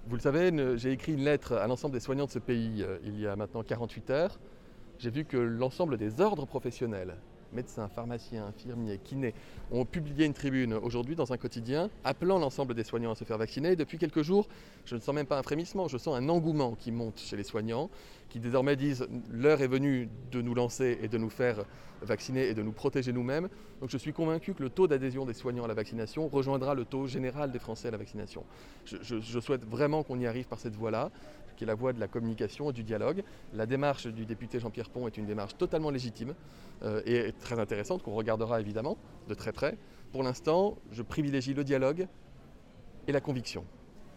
Vous le savez, j'ai écrit une lettre à l'ensemble des soignants de ce pays il y a maintenant 48 heures. J'ai vu que l'ensemble des ordres professionnels, médecins, pharmaciens, infirmiers, kinés, ont publié une tribune aujourd'hui dans un quotidien appelant l'ensemble des soignants à se faire vacciner. Et depuis quelques jours, je ne sens même pas un frémissement, je sens un engouement qui monte chez les soignants, qui désormais disent l'heure est venue de nous lancer et de nous faire vacciner et de nous protéger nous-mêmes. Donc je suis convaincu que le taux d'adhésion des soignants à la vaccination rejoindra le taux général des Français à la vaccination. Je souhaite vraiment qu'on y arrive par cette voie-là, qui est la voie de la communication et du dialogue. La démarche du député Jean-Pierre Pont est une démarche totalement légitime et très intéressante, qu'on regardera évidemment de très près. Pour l'instant, je privilégie le dialogue et la conviction.